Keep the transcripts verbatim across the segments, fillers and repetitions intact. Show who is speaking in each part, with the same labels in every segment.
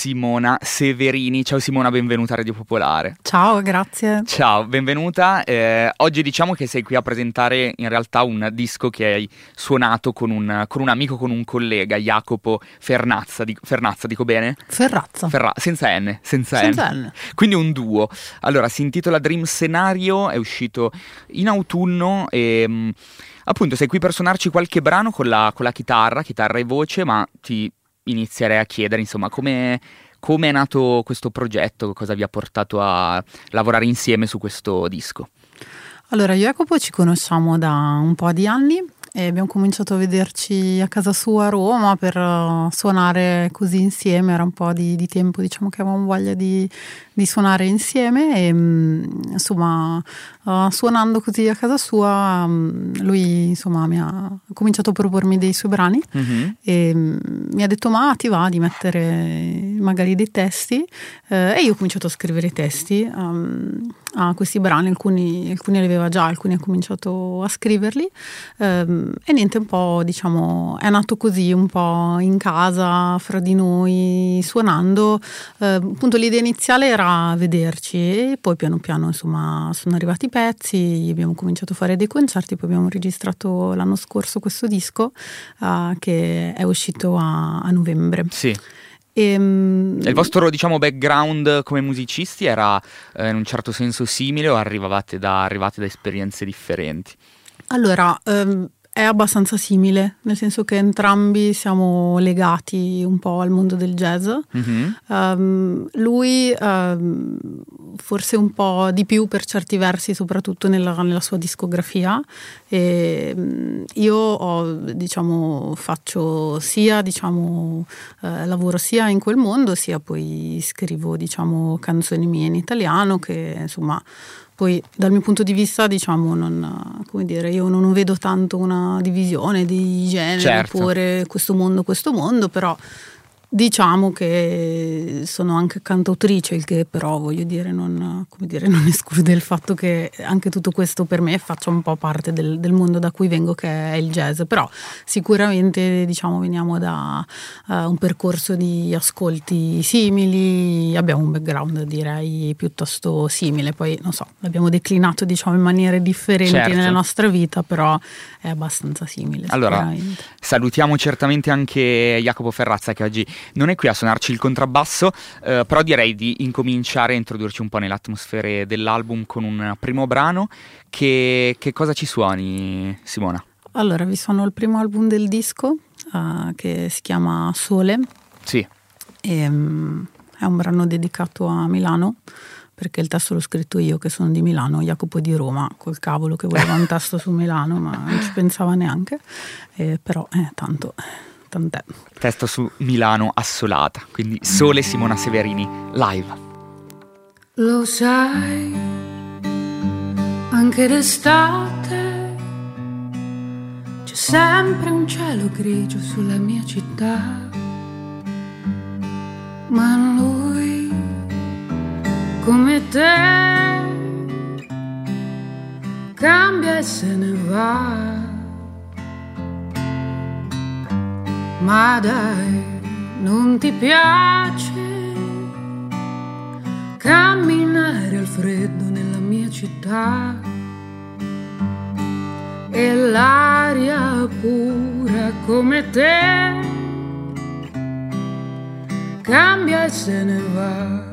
Speaker 1: Simona Severini. Ciao Simona, benvenuta a Radio Popolare.
Speaker 2: Ciao, grazie.
Speaker 1: Ciao, benvenuta. Eh, oggi diciamo che sei qui a presentare in realtà un disco che hai suonato con un, con un amico, con un collega, Jacopo Fernazza. Di, Fernazza, dico bene?
Speaker 2: Ferrazza.
Speaker 1: Ferra, senza N, senza,
Speaker 2: senza
Speaker 1: N.
Speaker 2: N.
Speaker 1: Quindi un duo. Allora, si intitola Dream Scenario, è uscito in autunno e... Mh, appunto, sei qui per suonarci qualche brano con la, con la chitarra, chitarra e voce, ma ti inizierei a chiedere, insomma, come è nato questo progetto, cosa vi ha portato a lavorare insieme su questo disco?
Speaker 2: Allora, io e Jacopo ci conosciamo da un po' di anni e abbiamo cominciato a vederci a casa sua a Roma per uh, suonare così insieme. Era un po' di, di tempo, diciamo, che avevamo voglia di, di suonare insieme e um, insomma uh, suonando così a casa sua um, lui insomma mi ha cominciato a propormi dei suoi brani mm-hmm. e um, mi ha detto ma ti va di mettere magari dei testi eh, e io ho cominciato a scrivere testi um, a questi brani, alcuni, alcuni li aveva già, alcuni ha cominciato a scriverli um, e niente, un po' diciamo è nato così un po' in casa fra di noi suonando. Eh, appunto l'idea iniziale era vederci e poi piano piano insomma sono arrivati i pezzi, abbiamo cominciato a fare dei concerti, poi abbiamo registrato l'anno scorso questo disco uh, che è uscito a, a novembre.
Speaker 1: Sì.
Speaker 2: E, um,
Speaker 1: il vostro diciamo background come musicisti era eh, in un certo senso simile o arrivavate da, arrivate da esperienze differenti?
Speaker 2: Allora um, è abbastanza simile, nel senso che entrambi siamo legati un po' al mondo del jazz. Mm-hmm. Um, lui um, forse un po' di più per certi versi, soprattutto nella, nella sua discografia. E, um, io ho, diciamo, faccio sia, diciamo, eh, lavoro sia in quel mondo, sia poi scrivo, diciamo, canzoni mie in italiano che, insomma, poi dal mio punto di vista, diciamo, non, come dire, io non vedo tanto una divisione di genere,
Speaker 1: certo.
Speaker 2: Oppure questo mondo, questo mondo, però diciamo che sono anche cantautrice, il che però voglio dire non, come dire, non esclude il fatto che anche tutto questo per me faccia un po' parte del, del mondo da cui vengo, che è il jazz. Però sicuramente diciamo veniamo da uh, un percorso di ascolti simili, abbiamo un background direi piuttosto simile, poi non so, l'abbiamo declinato diciamo in maniere differenti, certo, nella nostra vita, però è abbastanza simile.
Speaker 1: Allora salutiamo certamente anche Jacopo Ferrazza che oggi non è qui a suonarci il contrabbasso, eh, però direi di incominciare a introdurci un po' nelle atmosfere dell'album con un primo brano. Che, che cosa ci suoni, Simona?
Speaker 2: Allora, vi suono il primo album del disco, uh, che si chiama Sole.
Speaker 1: Sì.
Speaker 2: E, um, è un brano dedicato a Milano, perché il testo l'ho scritto io, che sono di Milano, Jacopo di Roma, col cavolo che voleva un testo su Milano, ma non ci pensava neanche, eh, però eh, tanto... tant'è.
Speaker 1: Testo su Milano assolata, quindi Sole, Simona Severini live.
Speaker 3: Lo sai, anche d'estate c'è sempre un cielo grigio sulla mia città, ma lui come te cambia e se ne va. Ma dai, non ti piace camminare al freddo nella mia città? E l'aria pura come te cambia e se ne va.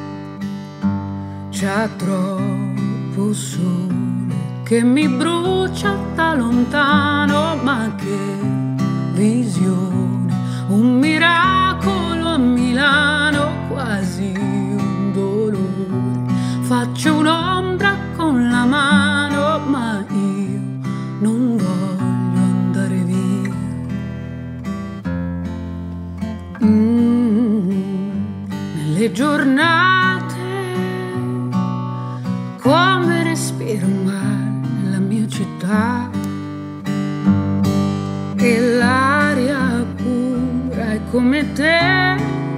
Speaker 3: C'è troppo sole che mi brucia da lontano, ma che visione, un miracolo a Milano, quasi un dolore. Faccio un'ombra con la mano, ma io non voglio andare via. Mm, nelle giornate come respiro male nella mia città, e l'aria pura è come te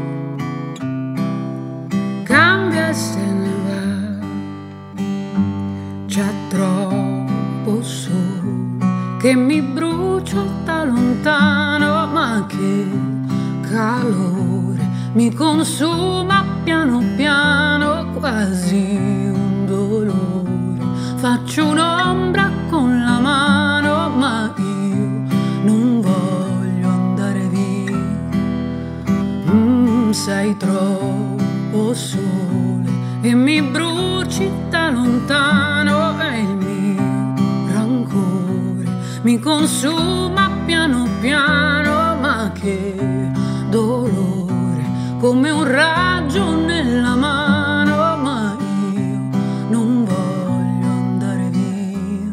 Speaker 3: cambia e se ne va. C'è troppo sole che mi brucia da lontano, ma che calore mi consuma piano piano, quasi un dolore. Faccio un'ombra con la mano, ma io non voglio andare via. Mm, sei troppo sole e mi bruci da lontano, e il mio rancore mi consuma piano piano, ma che dolore, come un raggio nella mano, ma io non voglio andare via.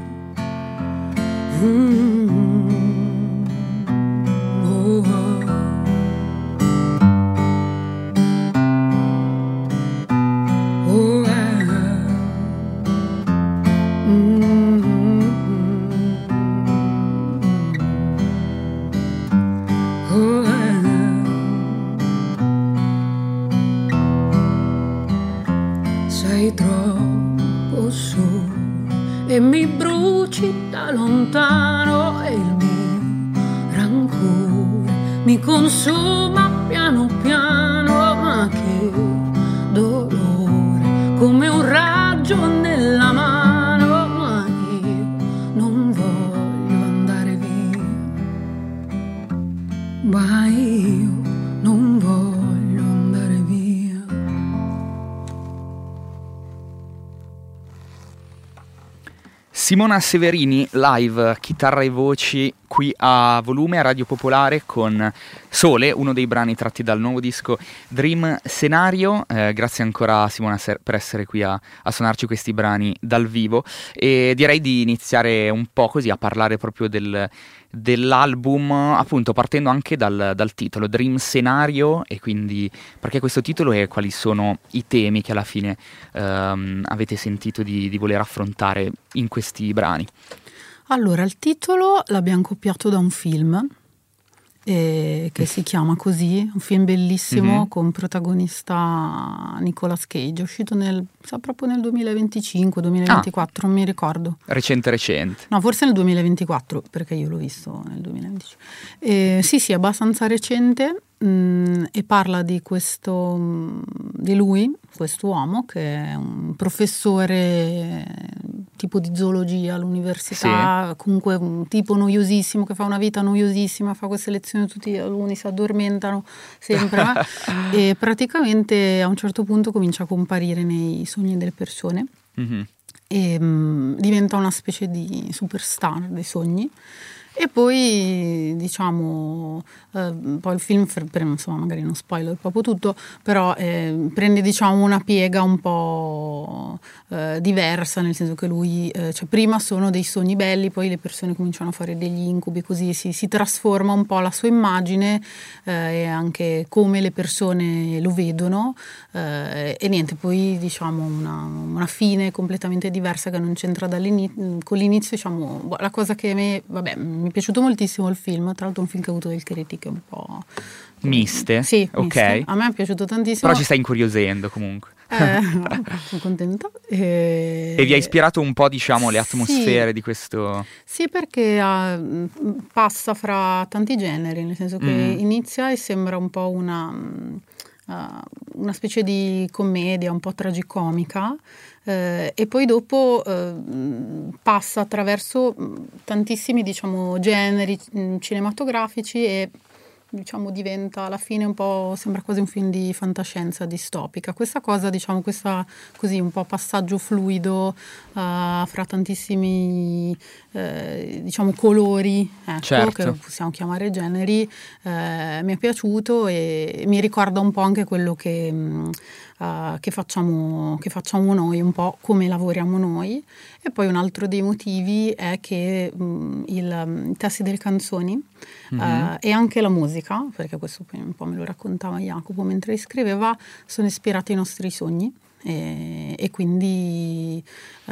Speaker 3: Mm. Oh, oh. Oh, eh. Mm. Oh, eh. Sei troppo solo e mi bruci da lontano, e il mio rancore mi consuma piano piano, ma che dolore, come un raggio nella mano, ma io non voglio andare via, ma io non voglio andare via.
Speaker 1: Simona Severini, live, chitarra e voci, qui a Volume, a Radio Popolare, con Sole, uno dei brani tratti dal nuovo disco Dream Scenario. Eh, grazie ancora Simona per essere qui a, a suonarci questi brani dal vivo, e direi di iniziare un po' così a parlare proprio del, dell'album, appunto partendo anche dal, dal titolo Dream Scenario, e quindi perché questo titolo e quali sono i temi che alla fine ehm, avete sentito di, di voler affrontare in questi brani.
Speaker 2: Allora, il titolo l'abbiamo copiato da un film eh, che si chiama così, un film bellissimo, mm-hmm, con protagonista Nicolas Cage, uscito nel, sa, proprio nel duemilaventicinque duemilaventiquattro, ah, non mi ricordo.
Speaker 1: Recente recente.
Speaker 2: No, forse nel duemilaventiquattro, perché io l'ho visto nel duemilaventicinque. Eh, sì, sì, abbastanza recente, mh, e parla di questo, mh, di lui, quest'uomo che è un professore tipo di zoologia all'università, sì, comunque un tipo noiosissimo, che fa una vita noiosissima, fa queste lezioni, tutti gli alunni si addormentano sempre e praticamente a un certo punto comincia a comparire nei sogni delle persone, mm-hmm, e mh, diventa una specie di superstar dei sogni. E poi diciamo eh, poi il film, per, insomma, magari non spoiler proprio tutto, però eh, prende diciamo una piega un po' eh, diversa, nel senso che lui eh, cioè prima sono dei sogni belli, poi le persone cominciano a fare degli incubi, così si, si trasforma un po' la sua immagine eh, e anche come le persone lo vedono, eh, e niente, poi diciamo una, una fine completamente diversa che non c'entra dall'inizio con l'inizio. Diciamo, la cosa che a me, vabbè, mi è piaciuto moltissimo il film, tra l'altro è un film che ha avuto delle critiche un po'
Speaker 1: miste.
Speaker 2: Sì,
Speaker 1: ok.
Speaker 2: Miste. A me è piaciuto tantissimo.
Speaker 1: Però ci stai incuriosendo comunque.
Speaker 2: Eh, sono contenta. E...
Speaker 1: e vi ha ispirato un po', diciamo, le atmosfere
Speaker 2: sì,
Speaker 1: di questo...
Speaker 2: Sì, perché uh, passa fra tanti generi, nel senso che mm. inizia e sembra un po' una, uh, una specie di commedia, un po' tragicomica, Uh, e poi dopo uh, passa attraverso tantissimi, diciamo, generi mh, cinematografici, e diciamo diventa alla fine un po', sembra quasi un film di fantascienza distopica. Questa cosa, diciamo, questa così un po' passaggio fluido uh, fra tantissimi uh, diciamo colori, ecco, certo, che possiamo chiamare generi, uh, mi è piaciuto e mi ricorda un po' anche quello che mh, Uh, che facciamo, che facciamo noi, un po' come lavoriamo noi. E poi un altro dei motivi è che um, il, um, i testi delle canzoni mm-hmm. uh, e anche la musica, perché questo poi un po' me lo raccontava Jacopo mentre scriveva, sono ispirati ai nostri sogni. E, e quindi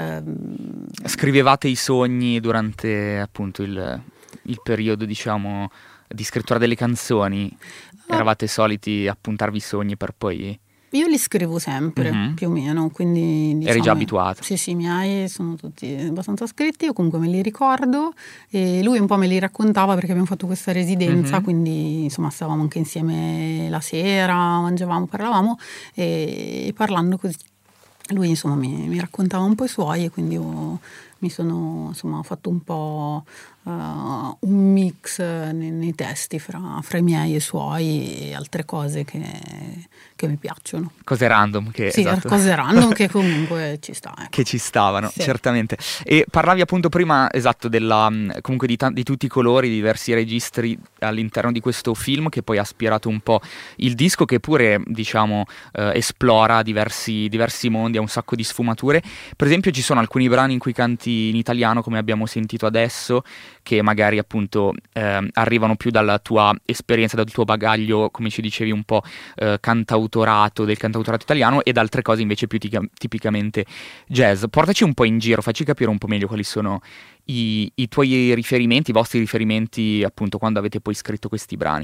Speaker 2: um...
Speaker 1: scrivevate i sogni durante appunto il, il periodo, diciamo, di scrittura delle canzoni? Eravate soliti appuntarvi i sogni per poi
Speaker 2: Io li scrivo sempre,
Speaker 1: Mhm.
Speaker 2: più o meno, quindi diciamo,
Speaker 1: Eri già abituato.
Speaker 2: Sì, sì, i miei sono tutti abbastanza scritti, io comunque me li ricordo e lui un po' me li raccontava perché abbiamo fatto questa residenza,
Speaker 1: Mhm.
Speaker 2: quindi insomma stavamo anche insieme la sera, mangiavamo, parlavamo e, e parlando così. Lui insomma mi, mi raccontava un po' i suoi e quindi io mi sono insomma ho fatto un po' uh, un mix nei, nei testi fra, fra i miei e i suoi e altre cose che, che mi piacciono.
Speaker 1: Cose random che,
Speaker 2: Sì,
Speaker 1: esatto.
Speaker 2: cose random che comunque ci sta. Ecco.
Speaker 1: Che ci stavano,
Speaker 2: Sì.
Speaker 1: certamente. E parlavi appunto prima, esatto, della, comunque di, ta- di tutti i colori, di diversi registri all'interno di questo film che poi ha ispirato un po' il disco che pure, diciamo, eh, esplora diversi, diversi mondi, ha un sacco di sfumature. Per esempio ci sono alcuni brani in cui canti in italiano, come abbiamo sentito adesso, che magari appunto eh, arrivano più dalla tua esperienza, dal tuo bagaglio, come ci dicevi un po' eh, cantautorato, del cantautorato italiano, ed altre cose invece più tica- tipicamente jazz. Portaci un po' in giro, facci capire un po' meglio quali sono i, i tuoi riferimenti, i vostri riferimenti appunto quando avete poi scritto questi brani.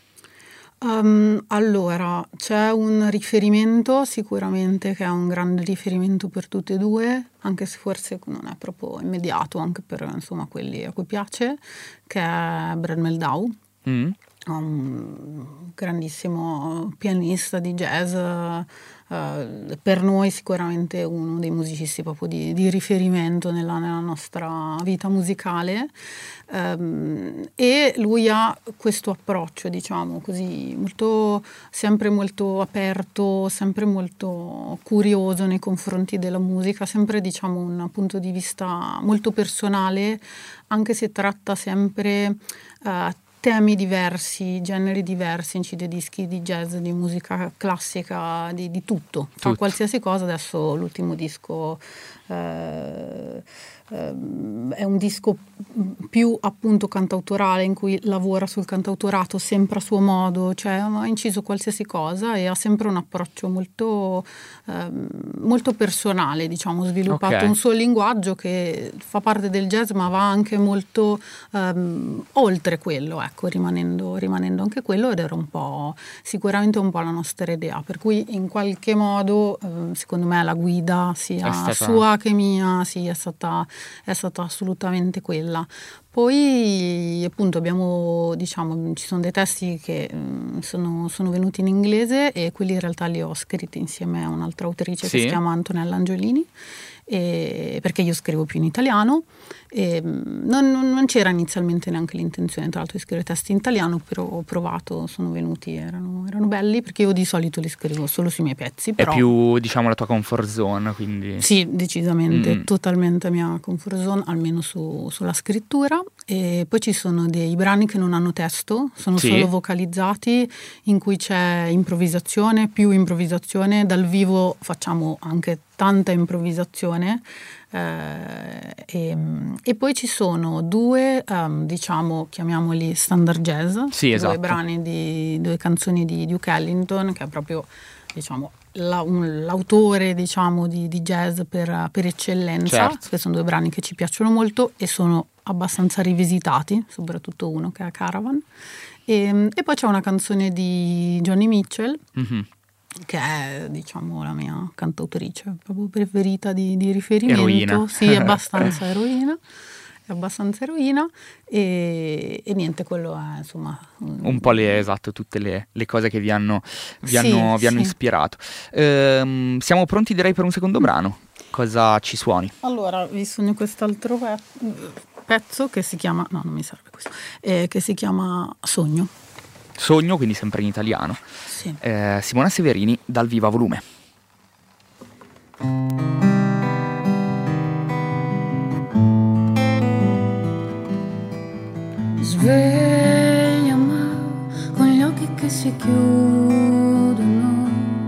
Speaker 2: Um, allora, c'è un riferimento sicuramente che è un grande riferimento per tutte e due, anche se forse non è proprio immediato, anche per insomma quelli a cui piace, che è Brad Meldau,
Speaker 1: Mm.
Speaker 2: un grandissimo pianista di jazz, eh, per noi sicuramente uno dei musicisti proprio di, di riferimento nella, nella nostra vita musicale. Um, e lui ha questo approccio, diciamo così, molto, sempre molto aperto, sempre molto curioso nei confronti della musica, sempre diciamo un punto di vista molto personale, anche se tratta sempre uh, temi diversi, generi diversi, incide dischi di jazz, di musica classica, di, di tutto, fa
Speaker 1: Tutto.
Speaker 2: qualsiasi cosa. Adesso l'ultimo disco eh, è un disco più appunto cantautorale, in cui lavora sul cantautorato sempre a suo modo, cioè ha inciso qualsiasi cosa e ha sempre un approccio molto, eh, molto personale, diciamo, sviluppato
Speaker 1: Okay.
Speaker 2: un suo linguaggio che fa parte del jazz ma va anche molto ehm, oltre quello, ecco, rimanendo, rimanendo anche quello, ed era un po' sicuramente un po' la nostra idea, per cui in qualche modo eh, secondo me la guida sia
Speaker 1: È stata-
Speaker 2: sua che mia, sì, è stata è stata assolutamente quella. Poi appunto abbiamo, diciamo, ci sono dei testi che mh, sono, sono venuti in inglese e quelli in realtà li ho scritti insieme a un'altra autrice
Speaker 1: Sì.
Speaker 2: che si chiama Antonella Angiolini, e, perché io scrivo più in italiano e mh, non, non- non c'era inizialmente neanche l'intenzione tra l'altro di scrivere testi in italiano, però ho provato, sono venuti, erano, erano belli, perché io di solito li scrivo solo sui miei pezzi,
Speaker 1: È
Speaker 2: però
Speaker 1: più, diciamo, la tua comfort zone, quindi...
Speaker 2: sì, decisamente,
Speaker 1: Mm.
Speaker 2: totalmente mia comfort zone, almeno su- sulla scrittura. E poi ci sono dei brani che non hanno testo, sono
Speaker 1: Sì.
Speaker 2: solo vocalizzati, in cui c'è improvvisazione, più improvvisazione. Dal vivo facciamo anche tanta improvvisazione. eh, e, e poi ci sono due, ehm, diciamo, chiamiamoli standard jazz,
Speaker 1: Sì,
Speaker 2: due
Speaker 1: esatto.
Speaker 2: brani di due canzoni di Duke Ellington, che è proprio, diciamo, la- un- l'autore, diciamo, di, di jazz per, per eccellenza,
Speaker 1: Certo.
Speaker 2: che sono due brani che ci piacciono molto e sono abbastanza rivisitati, soprattutto uno che è Caravan. E, e poi c'è una canzone di Joni Mitchell,
Speaker 1: Mhm.
Speaker 2: che è, diciamo, la mia cantautrice proprio preferita di, di riferimento.
Speaker 1: Eroina.
Speaker 2: Sì, è abbastanza eroina. È abbastanza eroina e, e niente, quello è insomma
Speaker 1: Un po' le, esatto, tutte le, le cose che vi hanno, vi
Speaker 2: Sì,
Speaker 1: hanno, vi hanno
Speaker 2: sì.
Speaker 1: ispirato. Ehm, siamo pronti direi per un secondo brano. Cosa ci suoni?
Speaker 2: Allora, vi sogno quest'altro pe- pezzo che si chiama, no, non mi serve questo, eh, che si chiama Sogno.
Speaker 1: Sogno, quindi sempre in italiano.
Speaker 2: Sì.
Speaker 1: Eh, Simona Severini, dal Viva Volume.
Speaker 3: Sveglia ma con gli occhi che si chiudono,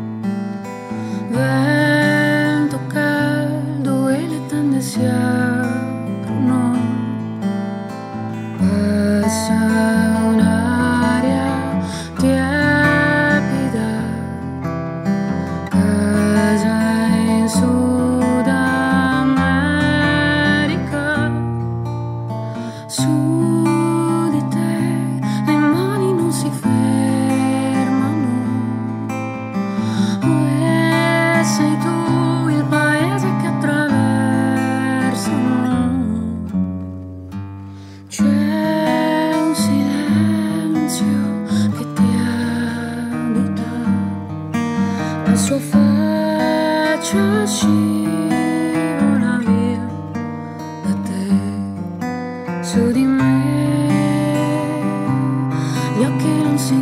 Speaker 3: vento caldo e le tende si aprono, passa un'aria tiepida, la sua faccia scivola via da te, su di me gli occhi non si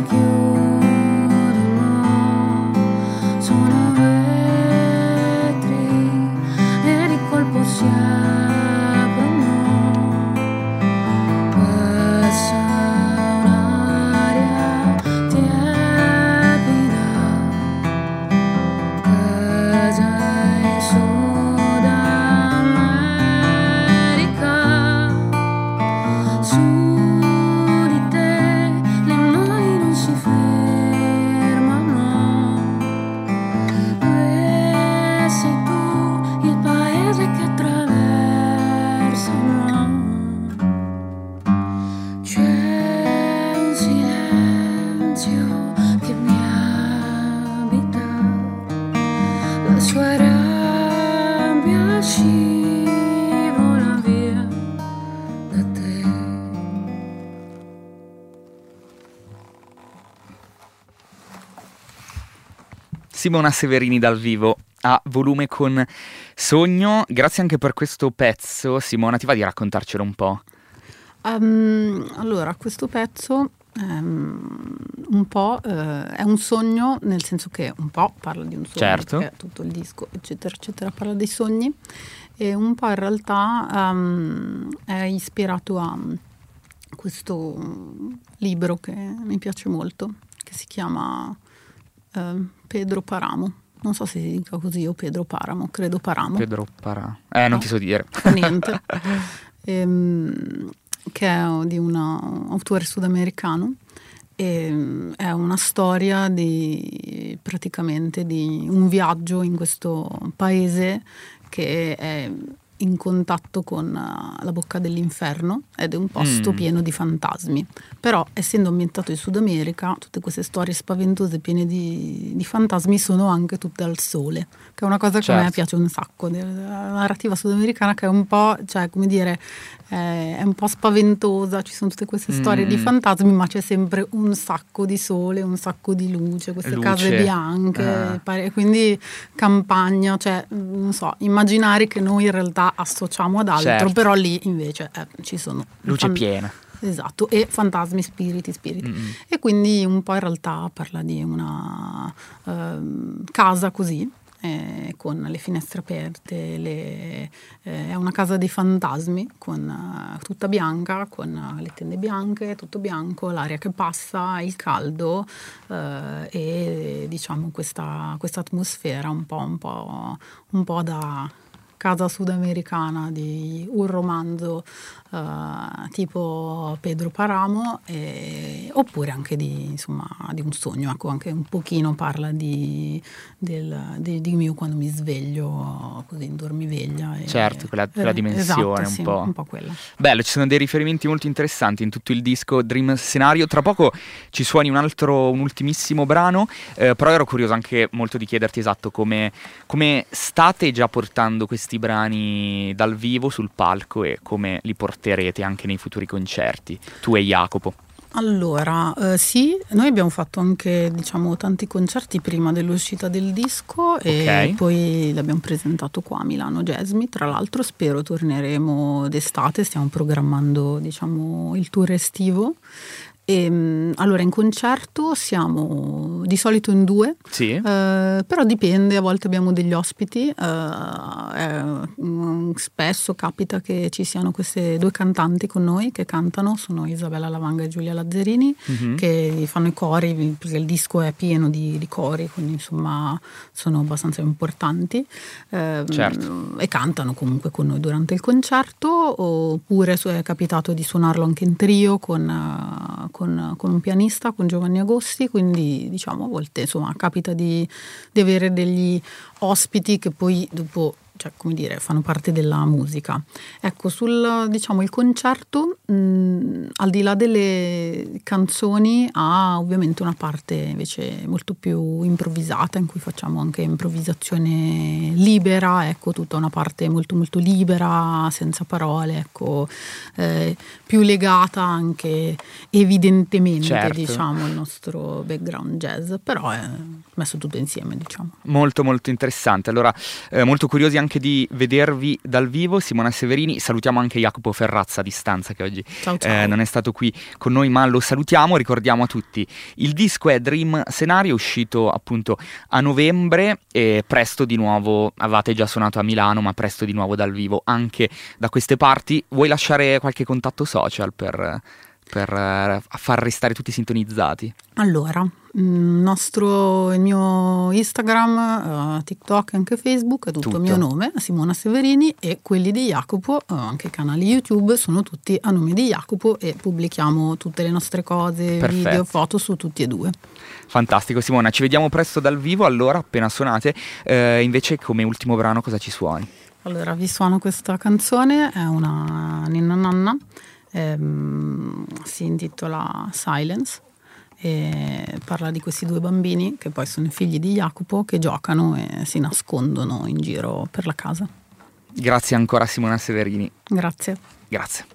Speaker 3: chiudono, sono vetri e di colpo si aprono, passa un'aria tiepida, casa in Sud America, su di te le mani non si fermano, e sei tu il paese che attraversano. C'è un silenzio che mi abita, la sua rabbia scivola via da te.
Speaker 1: Simona Severini dal vivo a volume con Sogno. Grazie anche per questo pezzo. Simona, ti va di raccontarcelo un po'?
Speaker 2: Um, allora, questo pezzo um, un po' uh, è un sogno, nel senso che un po' parla di un sogno,
Speaker 1: Certo.
Speaker 2: perché tutto il disco, eccetera, eccetera, parla dei sogni, e un po' in realtà um, è ispirato a questo libro che mi piace molto, che si chiama uh, Pedro Paramo. Non so se si dica così o Pedro Paramo, credo Paramo.
Speaker 1: Pedro Parà. Eh, non
Speaker 2: No.
Speaker 1: ti so dire.
Speaker 2: Fa niente. Ehm, che è di un autore sudamericano, e è una storia di praticamente di un viaggio in questo paese che è in contatto con uh, la bocca dell'inferno, ed è un posto
Speaker 1: Mm.
Speaker 2: pieno di fantasmi. Però, essendo ambientato in Sud America, tutte queste storie spaventose piene di, di fantasmi sono anche tutte al sole, che è una cosa che a me
Speaker 1: Certo.
Speaker 2: piace un sacco della narrativa sudamericana, che è un po', cioè, come dire, eh, è un po' spaventosa, ci sono tutte queste storie
Speaker 1: Mm.
Speaker 2: di fantasmi, ma c'è sempre un sacco di sole, un sacco di luce, queste
Speaker 1: Luce.
Speaker 2: case bianche,
Speaker 1: Ah.
Speaker 2: pare- quindi campagna, cioè, non so, immaginari che noi in realtà associamo ad altro,
Speaker 1: Certo.
Speaker 2: però lì invece eh, ci sono
Speaker 1: Luce
Speaker 2: fan-
Speaker 1: piena.
Speaker 2: Esatto, e fantasmi, spiriti, spiriti.
Speaker 1: Mm.
Speaker 2: E quindi un po' in realtà parla di una ehm, casa così, eh, con le finestre aperte, le- eh, è una casa dei fantasmi, con eh, tutta bianca, con eh, le tende bianche, tutto bianco, l'aria che passa, il caldo, eh, e diciamo questa, questa atmosfera un po', un po', un po' da casa sudamericana, di un romanzo eh, tipo Pedro Paramo, e- oppure anche di, insomma, di un sogno. Ecco, anche un pochino parla di, del, di, di mio quando mi sveglio così in dormiveglia. e-
Speaker 1: Certo, quella- quella
Speaker 2: eh,
Speaker 1: dimensione,
Speaker 2: esatto,
Speaker 1: un
Speaker 2: sì,
Speaker 1: po'.
Speaker 2: un po' quella.
Speaker 1: Bello, ci sono dei riferimenti molto interessanti in tutto il disco Dream Scenario. Tra poco ci suoni un altro, un ultimissimo brano, eh, però ero curioso anche molto di chiederti esatto come, come state già portando questi brani dal vivo sul palco e come li porterete anche nei futuri concerti, tu e Jacopo.
Speaker 2: Allora, eh, sì, noi abbiamo fatto anche, diciamo, tanti concerti prima dell'uscita del disco, e
Speaker 1: Ok.
Speaker 2: poi l'abbiamo presentato qua a Milano Jazzmi. Tra l'altro spero torneremo d'estate, stiamo programmando, diciamo, il tour estivo. E, mh, allora, in concerto siamo di solito in due,
Speaker 1: Sì?
Speaker 2: eh, però dipende, a volte abbiamo degli ospiti, eh, eh, mh, spesso capita che ci siano queste due cantanti con noi che cantano, sono Isabella Lavanga e Giulia Lazzarini,
Speaker 1: Mhm.
Speaker 2: che fanno i cori, perché il disco è pieno di, di cori, quindi insomma sono abbastanza importanti, eh,
Speaker 1: Certo.
Speaker 2: e cantano comunque con noi durante il concerto, oppure è capitato di suonarlo anche in trio con, eh, con, con un pianista, con Giovanni Agosti, quindi diciamo a volte insomma capita di, di avere degli ospiti che poi dopo cioè, come dire, fanno parte della musica. Ecco, sul, diciamo, il concerto, mh, al di là delle canzoni, ha ovviamente una parte invece molto più improvvisata, in cui facciamo anche improvvisazione libera, ecco, tutta una parte molto molto libera, senza parole, ecco, eh, più legata anche evidentemente,
Speaker 1: certo.
Speaker 2: diciamo, al nostro background jazz, però è messo tutto insieme, diciamo.
Speaker 1: Molto molto interessante. Allora, eh, molto curiosi anche di vedervi dal vivo. Simona Severini, salutiamo anche Jacopo Ferrazza a distanza, che oggi
Speaker 2: ciao, ciao.
Speaker 1: Eh, non è stato qui con noi, ma lo salutiamo. Ricordiamo a tutti, il disco è Dream Scenario, è uscito appunto a novembre, e presto di nuovo, avevate già suonato a Milano, ma presto di nuovo dal vivo anche da queste parti. Vuoi lasciare qualche contatto social per, per uh, far restare tutti sintonizzati?
Speaker 2: Allora, il nostro, il mio Instagram, uh, TikTok e anche Facebook è tutto,
Speaker 1: tutto
Speaker 2: il mio nome, Simona Severini, e quelli di Jacopo, uh, anche i canali YouTube, sono tutti a nome di Jacopo e pubblichiamo tutte le nostre cose,
Speaker 1: perfetto,
Speaker 2: video, foto su tutti e due.
Speaker 1: Fantastico Simona, ci vediamo presto dal vivo allora, appena suonate. Eh, invece come ultimo brano cosa ci suoni?
Speaker 2: Allora, vi suono questa canzone, è una ninna nanna, ehm, si intitola Silence e parla di questi due bambini che poi sono i figli di Jacopo, che giocano e si nascondono in giro per la casa.
Speaker 1: Grazie ancora Simona Severini.
Speaker 2: Grazie.
Speaker 1: Grazie.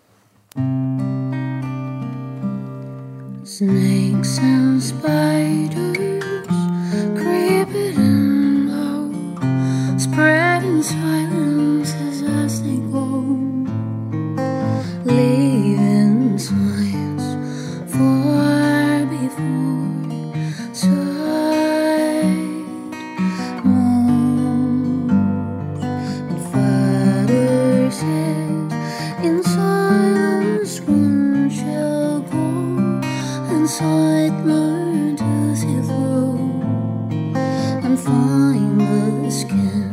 Speaker 3: Snakes and spiders creeping low, spreading silences as they go, leaving signs far before sight moves, and Father said in silence one shall go, and sight learn to see through and find the skin